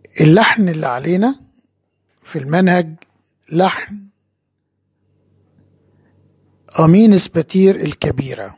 اللحن اللي علينا في المنهج لحن أمين سباتير الكبيرة.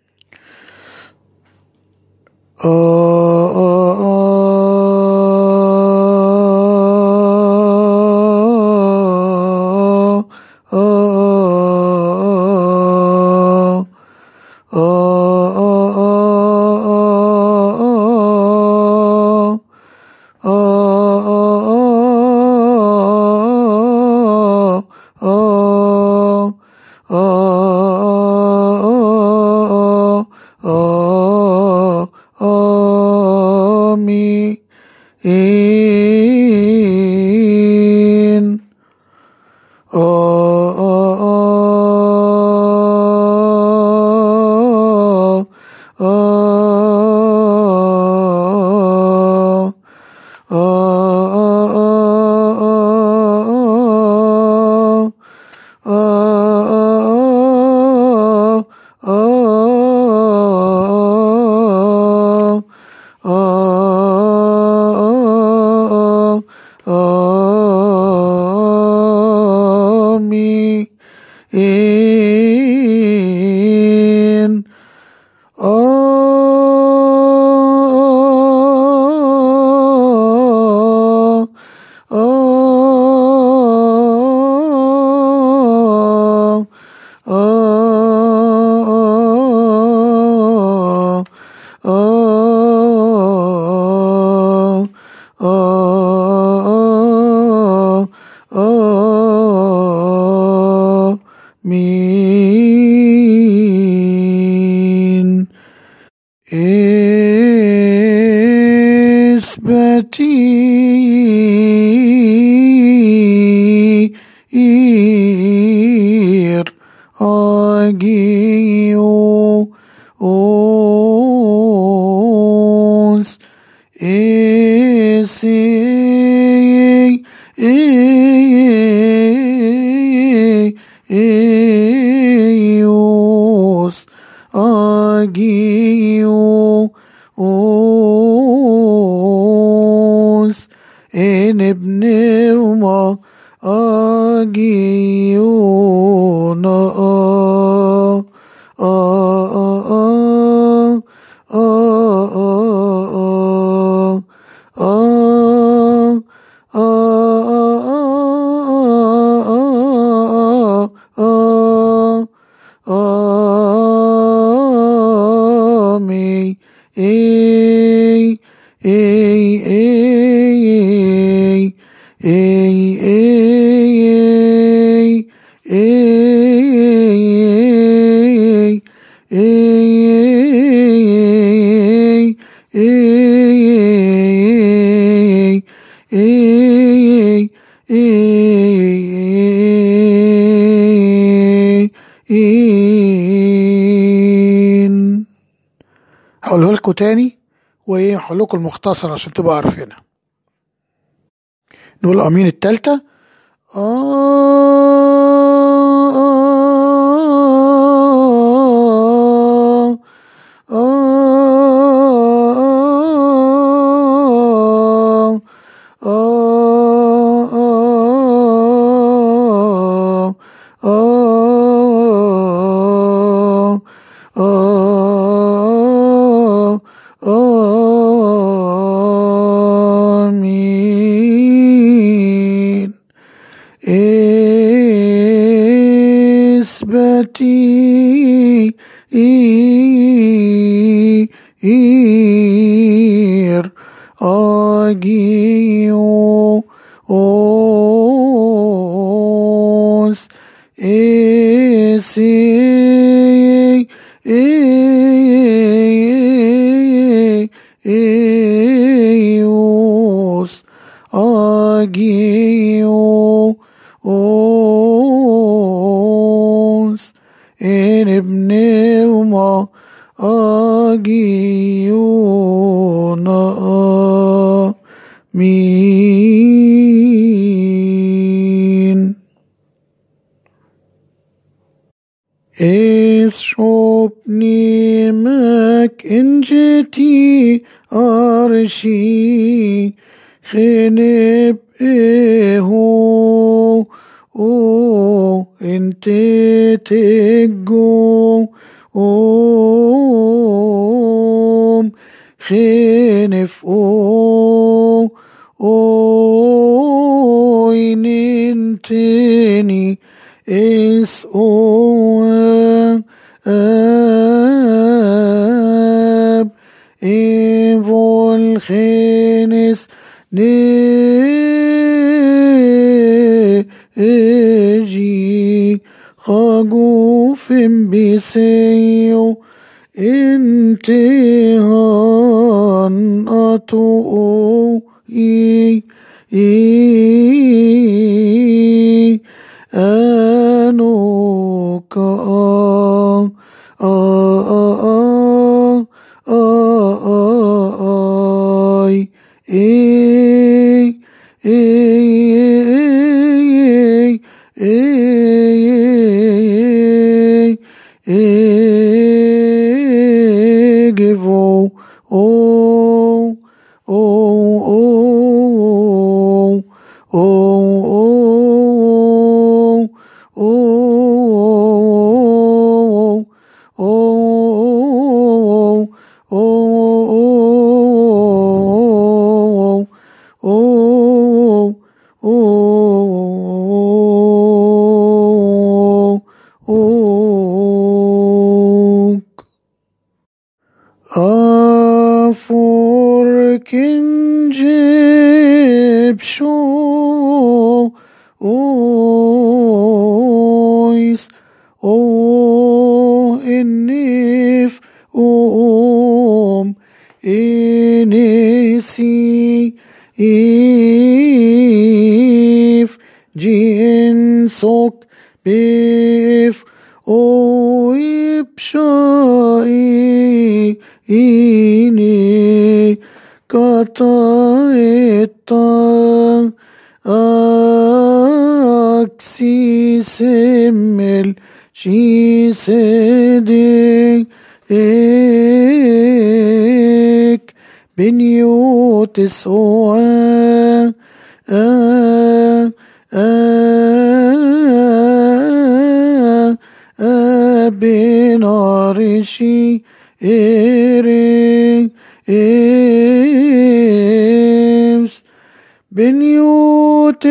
سباتير أجيو أوس إسي إيوس أجيو أوس إن ابن وما أجيونا هقوله لكم تاني وهقول لكم المختصر عشان تبقوا عارفينها. نقول امين التالتة آمين إسبتي إير أجيو أوس إسي إيوس أجيو أوس إن ابن وما أجيونا مين إس شوبني مك إنجتي أرشي خنب إيهو أو انت تجو أوم خنف أو ينتني إس أو أب إيفول خنس نجي خاقوف بسيو انتهان أتو أنو كا Givo, oh, oh, oh, oh, oh, oh, oh, oh, oh, أفركن جيب شو أويس أو النف أوم إنسي إيف جنسك بيف أو يبشاي إني قطعت أكسي سمل شي صدق إك بنيوت سوا بنارشي إيريمس بنيوت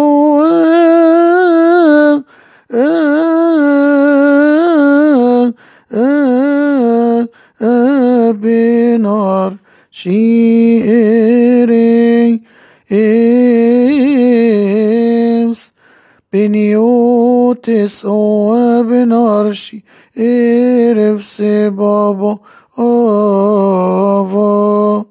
سوا بنار شيريمس بنيوت سوا بنارشي إيرفس بابا آفا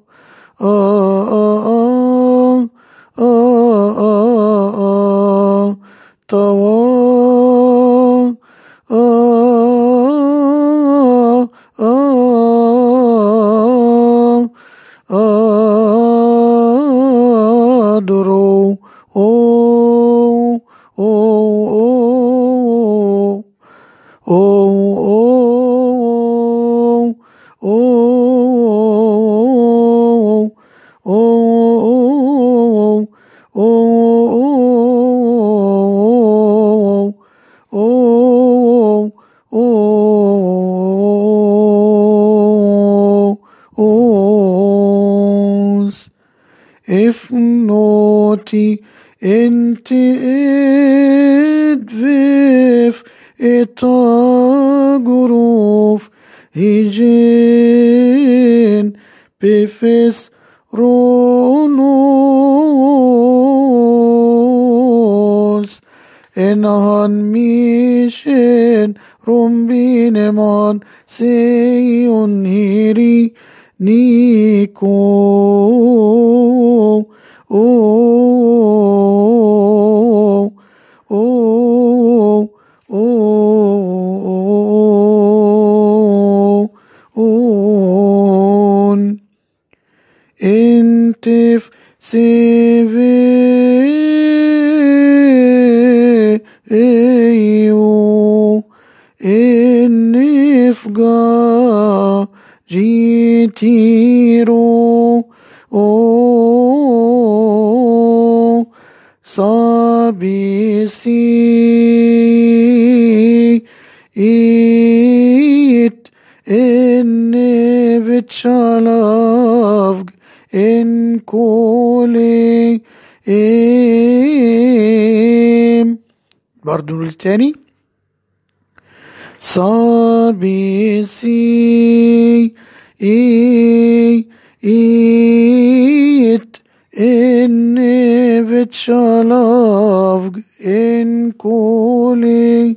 توا درو أو أو أو أو أو if naughty انت ادفف اتاقروف هيجين بفس رونوس انهان ميشن رمبينمان سيون هيري نيكو انتف سيفيو النفقا جيتيرو sabisi it innevit shalavg in kole برضو التاني sabisi it innevit shalavg in kole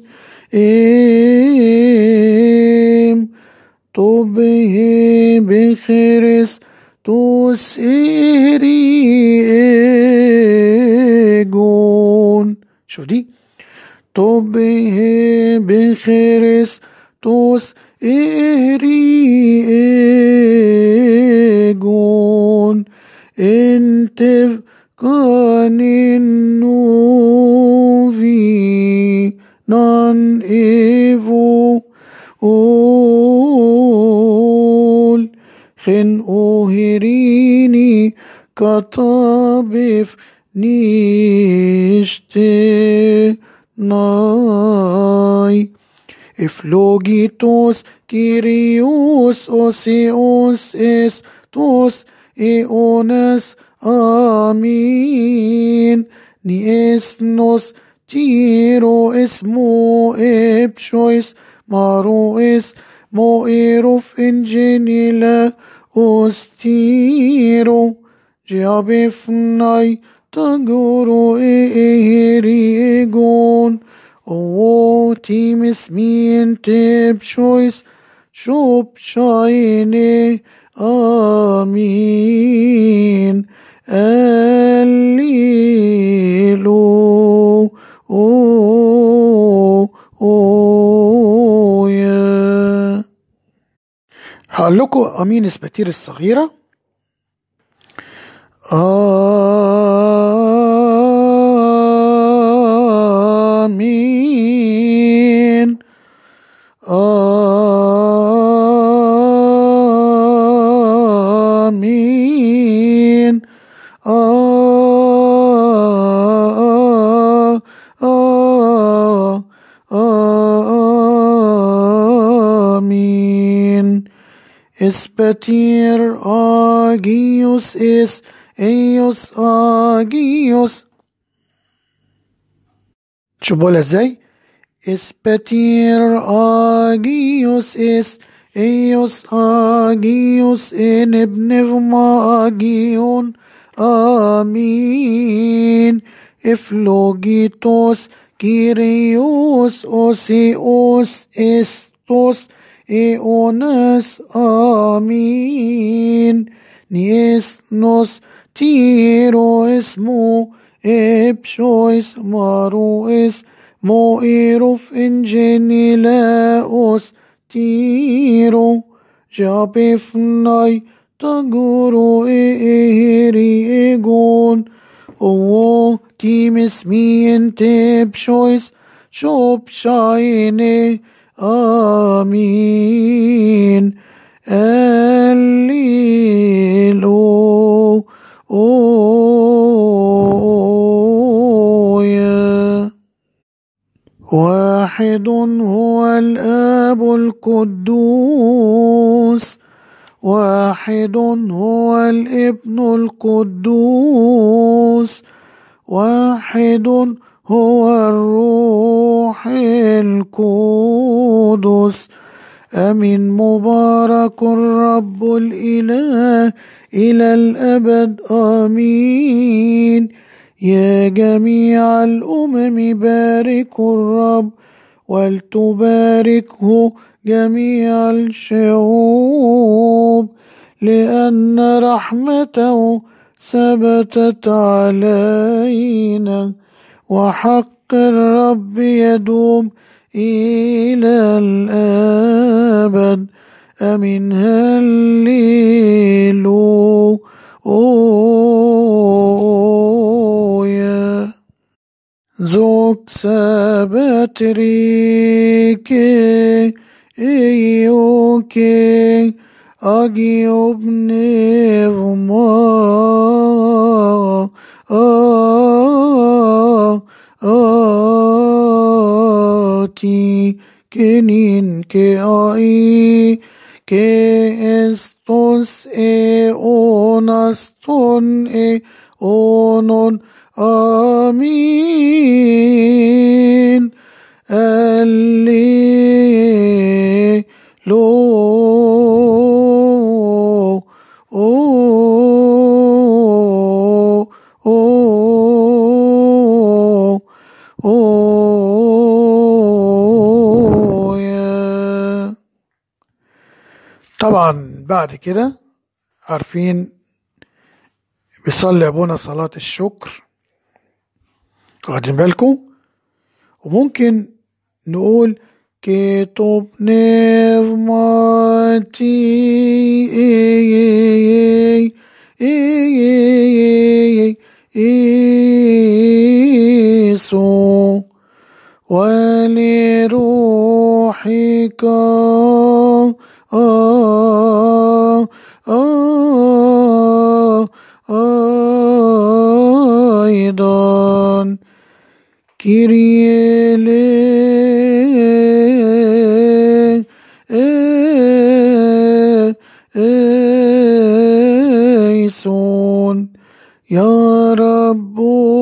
طبه بخرس تسيري ايجون. شوف دي طبه بخرس تسيري ايجون انتف كان النوفي نان ايفو قول خن اوهريني كطابف نيشتي ناي افلوجيتوس كيريوس اوسيوس استوس ايونس امين نيسنوس تيرو اسمو ابشويس مارويس مويروف انجينيلا اوستيرو جابفناي تغورو ايهريغون او تيمس مين تبشويس شوب شايني آمين الليلو يا. هقول لكم امين اسباتير الصغيرة. آمين آمين آمين. اسباتير اجيوس اس ايوس اجيوس. شوفوا ازاي اسباتير اجيوس اس ايوس اجيوس ان ابنفما اجيون امين افلوجيتوس كيريوس اوسيوس استوس ايونس امين نيسنوس تيرو اسمو ابشويس مارويس مويروف انجينيلاوس تيرو جابفناي تغورو ايهريغون او تيمس مين تبشويس شوب شايني آمين الليلو يا. واحد هو الآب القدوس واحد هو الابن القدوس واحد هو الروح القدس أمين مبارك الرب الإله إلى الأبد آمين. يا جميع الأمم باركوا الرب ولتباركه جميع الشعوب لأن رحمته ثبتت علينا وحق الرب يدوم إلى الأبد أمين هللو يا. زوك سابتريكي إيوكي أجيوب نيفما كنين كأي كأستوس أونستون أونون آمين اللي لو أو أو أو يا. طبعا بعد كده عارفين بيصلي ابونا صلاة الشكر، واخدين بالكم؟ وممكن نقول كتب نغمتي إيسو ولروحك أيضا كيريا ليسون يا رب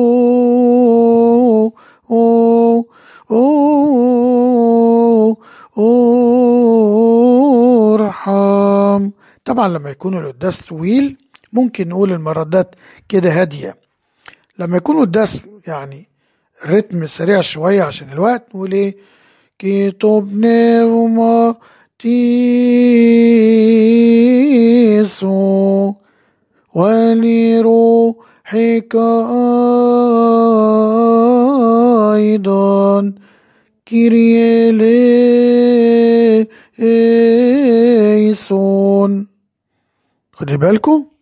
ارحم. طبعا لما يكون القداس طويل ممكن نقول المردات كده هادية. لما يكون القداس يعني الريتم سريع شوية عشان الوقت نقول ايه كتب نغمة تيسو ولروحك أيضا كيريا ليسون. خدي بالكم